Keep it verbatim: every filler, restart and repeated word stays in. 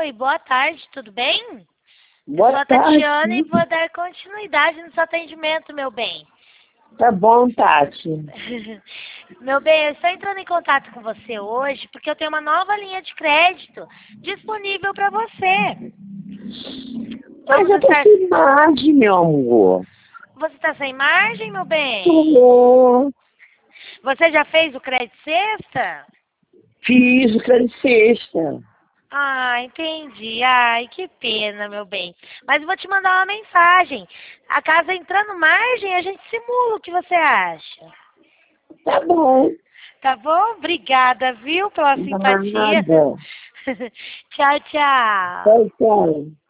Oi, boa tarde, tudo bem? Eu Boa sou a tarde. Tatiana e vou dar continuidade no seu atendimento, meu bem. Tá bom, Tati. Meu bem, eu estou entrando em contato com você hoje porque eu tenho uma nova linha de crédito disponível para você. Mas Vamos eu tô estar... sem margem, meu amor. Você está sem margem, meu bem? Tô. Você já fez o crédito sexta? Fiz o crédito sexta. Ah, entendi. Ai, que pena, meu bem. Mas eu vou te mandar uma mensagem. A casa entrando margem, a gente simula. O que você acha? Tá bom. Tá bom? Obrigada, viu, pela simpatia. Nada. Tchau, tchau. Tchau, tchau.